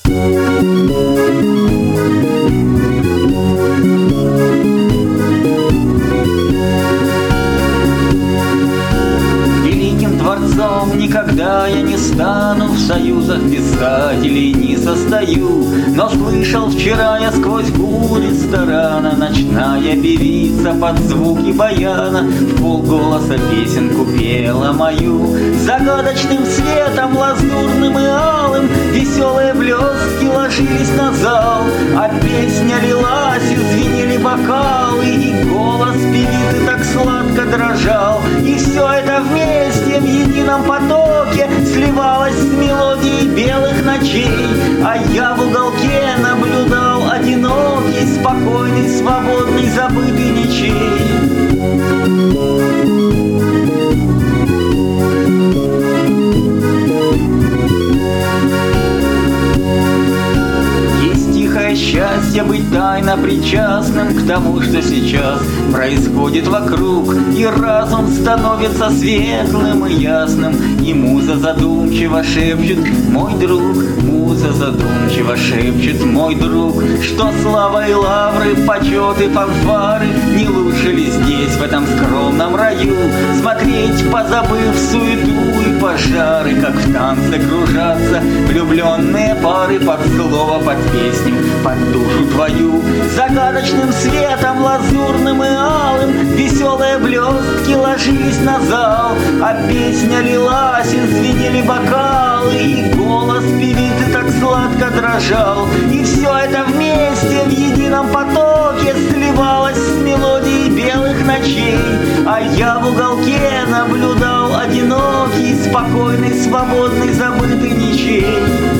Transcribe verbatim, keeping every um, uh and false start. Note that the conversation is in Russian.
Никогда я не стану в союзах писателей, не состою. Но слышал вчера я сквозь гул ресторана, ночная певица под звуки баяна в полголоса песенку пела мою. Загадочным светом, лазурным и алым, веселые блестки ложились на зал, а песня лилась, и звенели бокалы, и голос певицы так сладко дрожал. И все это вместе в едином потоке сливалось с мелодией белых ночей. А я в уголке наблюдал одинокий, спокойный, свободный, забытый ничей. Счастье быть тайно причастным к тому, что сейчас происходит вокруг, и разум становится светлым и ясным, и муза задумчиво шепчет: мой друг, муза задумчиво шепчет: мой друг, что слава и лавры, почет и фанфары не лучше ли здесь, в этом скромном раю, смотреть, позабыв суету и пожары, как в танце кружатся влюбленные пары под слово, под песню, под душу твою. Загадочным светом, лазурным и алым, веселые блестки ложились на зал, а песня лилась, и звенели бокалы, и голос певицы так сладко дрожал. И все это вместе в едином потоке сливалось с мелодией белых ночей. А я в уголке наблюдал одинокий, спокойный, свободный, забытый ничей.